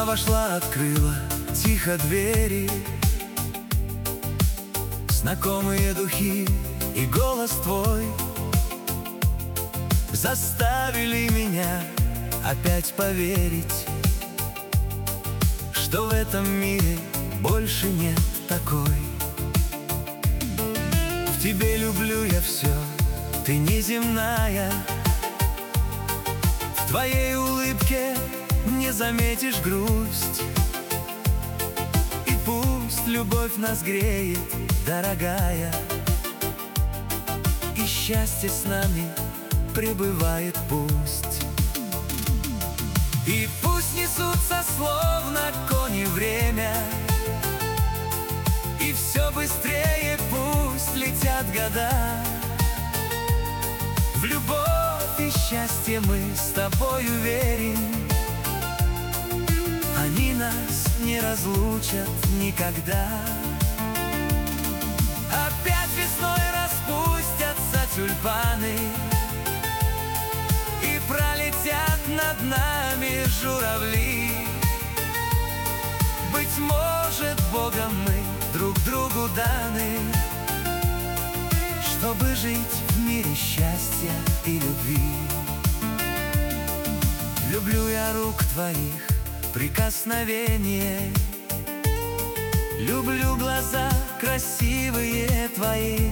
вошла, открыла тихо двери. Знакомые духи и голос твой заставили меня опять поверить, что в этом мире больше нет такой. В тебе люблю я все, ты неземная. В твоей улыбке не заметишь грусть. И пусть любовь нас греет, дорогая, и счастье с нами пребывает пусть. И пусть несутся словно кони время, и все быстрее пусть летят года. В любовь и счастье мы с тобою верим, они нас не разлучат никогда. Опять весной распустятся тюльпаны, и пролетят над нами журавли. Быть может, Богом мы друг другу даны, чтобы жить в мире счастья и любви. Люблю я рук твоих прикосновение, люблю глаза красивые твои.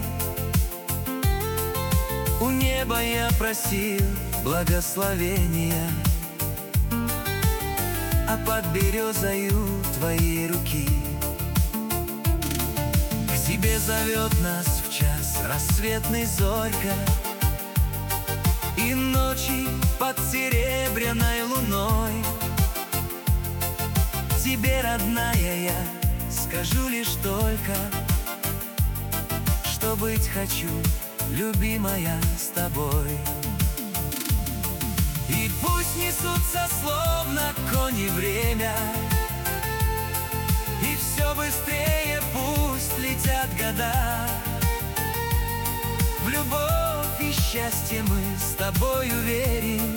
У неба я просил благословения, а под березою твоей руки. К тебе зовет нас в час рассветный зорька, и ночи под серебряной луной. Тебе, родная, я скажу лишь только, что быть хочу, любимая, с тобой. И пусть несутся словно кони время, и все быстрее пусть летят года. В любовь и счастье мы с тобою верим,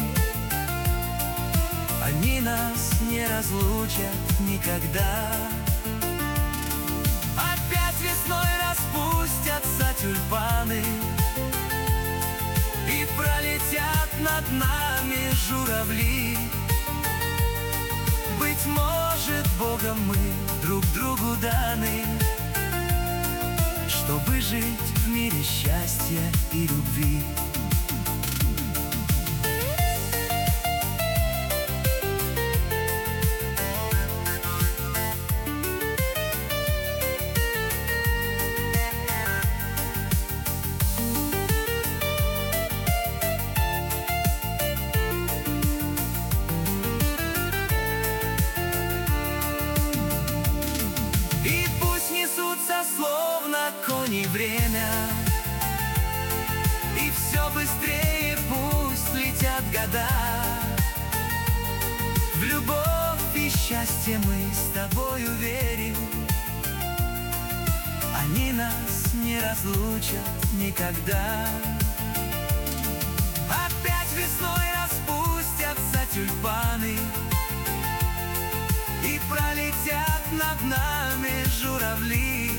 они нас не разлучат никогда. Опять весной распустятся тюльпаны, и пролетят над нами журавли. Быть может, Богом мы друг другу даны, чтобы жить в мире счастья и любви. Словно кони время, и все быстрее пусть летят года. В любовь и счастье мы с тобою верим, они нас не разлучат никогда. Опять весной распустятся тюльпаны, и пролетят над нами журавли.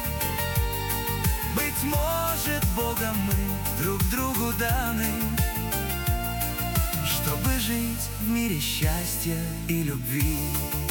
Быть может, Богом мы друг другу даны, чтобы жить в мире счастья и любви.